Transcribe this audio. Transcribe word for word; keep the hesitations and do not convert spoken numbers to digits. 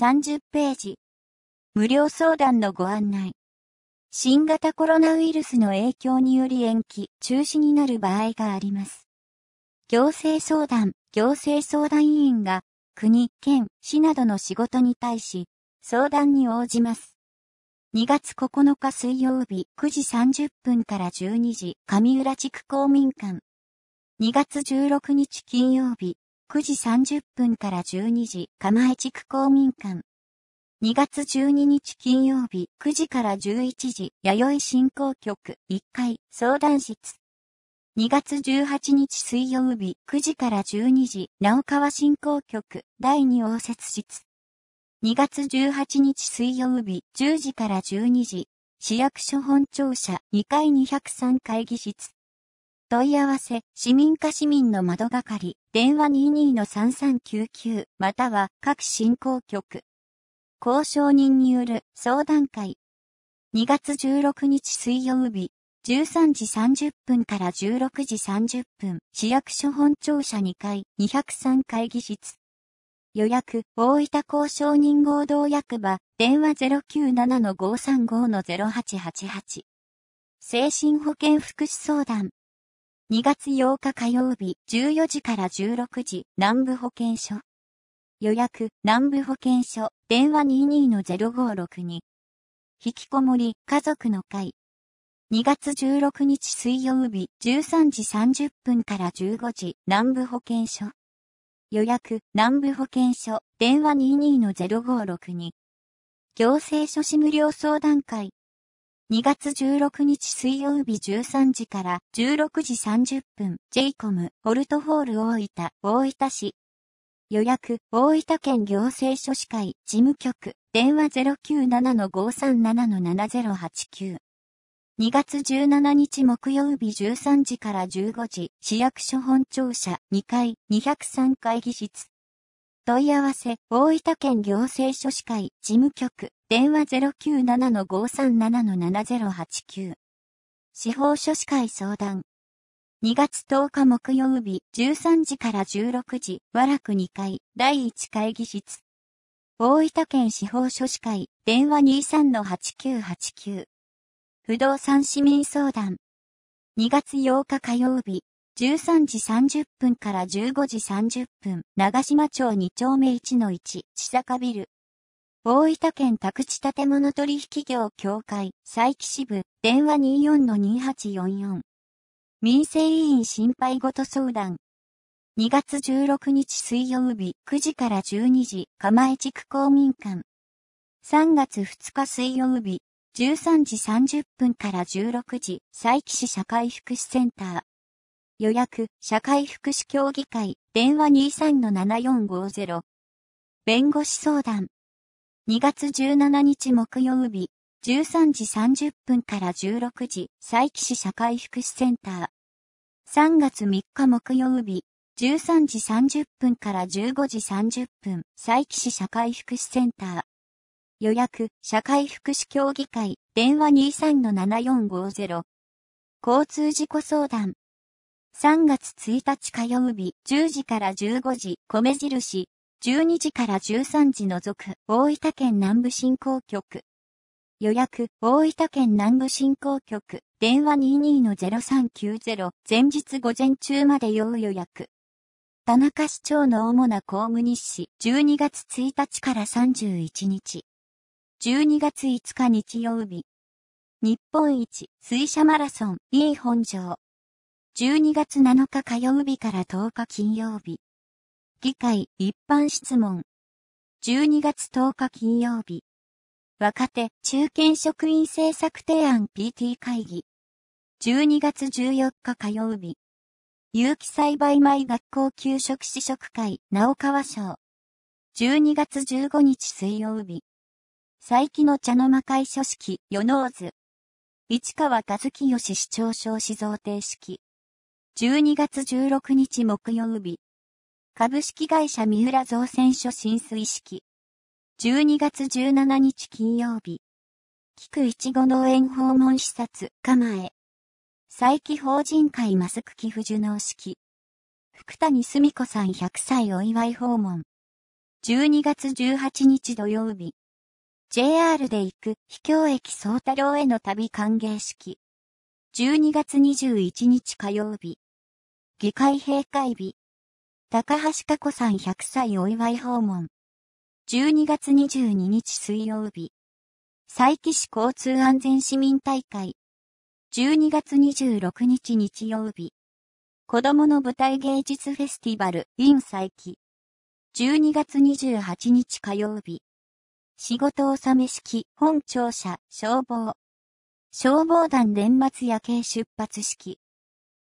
さんじゅっページ。無料相談のご案内。新型コロナウイルスの影響により延期、中止になる場合があります。行政相談、行政相談委員が、国、県、市などの仕事に対し、相談に応じます。にがつここのか水曜日くじさんじゅっぷんからじゅうにじ、上浦地区公民館。にがつじゅうろくにち金曜日くじさんじゅっぷんからじゅうにじ、蒲江地区公民館。にがつじゅうににち金曜日くじからじゅういちじ、弥生振興局いっかい相談室。にがつじゅうはちにち水曜日くじからじゅうにじ、直川振興局だいに応接室。にがつじゅうはちにち水曜日じゅうじからじゅうにじ、市役所本庁舎にかいにひゃくさん会議室。問い合わせ、市民課市民の窓係、電話 にじゅうにのさんさんきゅうきゅう、または各振興局。交渉人による相談会。にがつじゅうろくにち水曜日、じゅうさんじさんじゅっぷんからじゅうろくじさんじゅっぷん、市役所本庁舎にかい、にひゃくさん会議室。予約、大分交渉人合同役場、電話 ゼロきゅうななのごさんごのゼロはちはちはち。精神保健福祉相談。にがつようか火曜日、じゅうよじからじゅうろくじ、南部保健所。予約、南部保健所、電話 にじゅうにのゼロごろくに。引きこもり、家族の会。にがつじゅうろくにち水曜日、じゅうさんじさんじゅっぷんからじゅうごじ、南部保健所。予約、南部保健所、電話 にじゅうにのゼロごろくに。行政書士無料相談会。にがつじゅうろくにち水曜日じゅうさんじからじゅうろくじさんじゅっぷん、ジェイコム、ホルトホール大分、大分市。予約、大分県行政書士会、事務局、電話 ゼロきゅうななのごさんななのななゼロはちきゅう。にがつじゅうしちにち木曜日じゅうさんじからじゅうごじ、市役所本庁舎にかい、にひゃくさん会議室。問い合わせ、大分県行政書士会、事務局、電話 ゼロきゅうななのごさんななのななゼロはちきゅう。司法書士会相談。にがつとおか木曜日、じゅうさんじからじゅうろくじ、和楽にかい、だいいち会議室。大分県司法書士会、電話 にじゅうさんのはちきゅうはちきゅう。不動産市民相談。にがつようか火曜日、じゅうさんじさんじゅっぷんからじゅうごじさんじゅっぷん、長島町にちょうめいちのいち、千坂ビル。大分県宅地建物取引業協会、佐伯支部、電話 にじゅうよんのにはちよんよん。民生委員心配ごと相談。にがつじゅうろくにち水曜日くじからじゅうにじ、蒲江地区公民館。さんがつふつか水曜日、じゅうさんじさんじゅっぷんからじゅうろくじ、佐伯市社会福祉センター。予約、社会福祉協議会、電話 にじゅうさんのななよんごゼロ。弁護士相談。にがつじゅうしちにち木曜日、じゅうさんじさんじゅっぷんからじゅうろくじ、佐伯市社会福祉センター。さんがつみっか木曜日、じゅうさんじさんじゅっぷんからじゅうごじさんじゅっぷん、佐伯市社会福祉センター。予約、社会福祉協議会、電話 にじゅうさんのななよんごゼロ。交通事故相談。さんがつついたち火曜日、じゅうじからじゅうごじ、米印、じゅうにじからじゅうさんじ除く、大分県南部振興局。予約、大分県南部振興局、電話 にじゅうにのゼロさんきゅうゼロ、前日午前中まで要予約。田中市長の主な公務日誌、じゅうにがつついたちからさんじゅういちにち。じゅうにがついつか日曜日。日本一、水車マラソン、いい本庄。じゅうにがつなのか火曜日からとおか金曜日。議会、一般質問。じゅうにがつとおか金曜日。若手、中堅職員政策提案 ピーティー 会議。じゅうにがつじゅうよっか火曜日。有機栽培米学校給食試食会、直川賞。じゅうにがつじゅうごにち水曜日。佐伯の茶の間会書式、与能図。市川和清市長賞子贈呈式。じゅうにがつじゅうろくにち木曜日。株式会社三浦造船所浸水式。じゅうにがつじゅうしちにち金曜日。菊いちご農園訪問視察、蒲江。佐伯法人会マスク寄付受納式。福谷澄子さんひゃくさいお祝い訪問。 じゅうにがつじゅうはちにち土曜日。ジェイアール で行く秘境駅宗太郎への旅歓迎式。じゅうにがつにじゅういちにち火曜日。議会閉会日。高橋佳子さんひゃくさいお祝い訪問。じゅうにがつにじゅうににち水曜日。佐伯市交通安全市民大会。じゅうにがつにじゅうろくにち日曜日。子供の舞台芸術フェスティバル in 佐伯。じゅうにがつにじゅうはちにち火曜日。仕事納め式本庁舎消防。消防団年末夜景出発式。